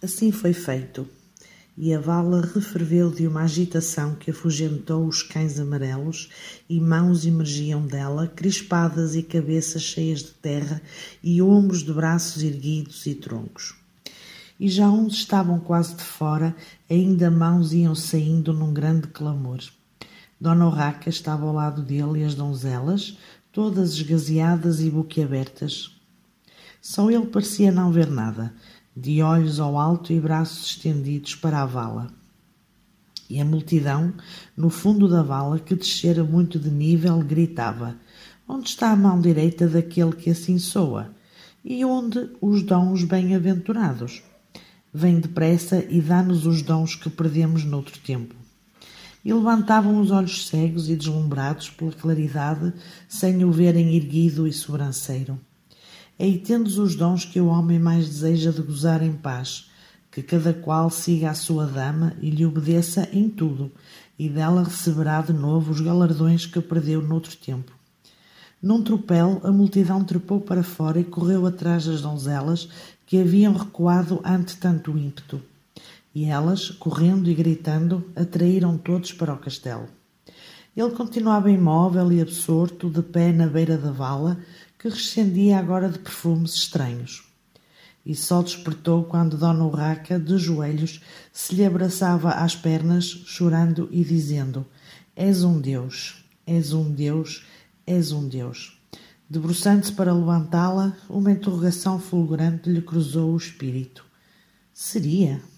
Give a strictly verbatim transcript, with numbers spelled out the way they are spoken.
Assim foi feito, e a vala referveu de uma agitação que afugentou os cães amarelos, e mãos emergiam dela, crispadas e cabeças cheias de terra, e ombros de braços erguidos e troncos. E já uns estavam quase de fora, ainda mãos iam saindo num grande clamor. Dona Urraca estava ao lado dele e as donzelas, todas esgazeadas e boquiabertas. Só ele parecia não ver nada, de olhos ao alto e braços estendidos para a vala. E a multidão, no fundo da vala, que descera muito de nível, gritava: onde está a mão direita daquele que assim soa? E onde os dons bem-aventurados? Vem depressa e dá-nos os dons que perdemos noutro tempo. E levantavam os olhos cegos e deslumbrados pela claridade, sem o verem erguido e sobranceiro. Ei, tendes os dons que o homem mais deseja de gozar em paz, que cada qual siga a sua dama e lhe obedeça em tudo, e dela receberá de novo os galardões que perdeu noutro tempo. Num tropel, a multidão trepou para fora e correu atrás das donzelas que haviam recuado ante tanto ímpeto. E elas, correndo e gritando, atraíram todos para o castelo. Ele continuava imóvel e absorto, de pé na beira da vala, que rescendia agora de perfumes estranhos. E só despertou quando Dona Urraca, de joelhos, se lhe abraçava às pernas, chorando e dizendo: és um Deus, és um Deus, és um Deus. Debruçando-se para levantá-la, uma interrogação fulgurante lhe cruzou o espírito. Seria?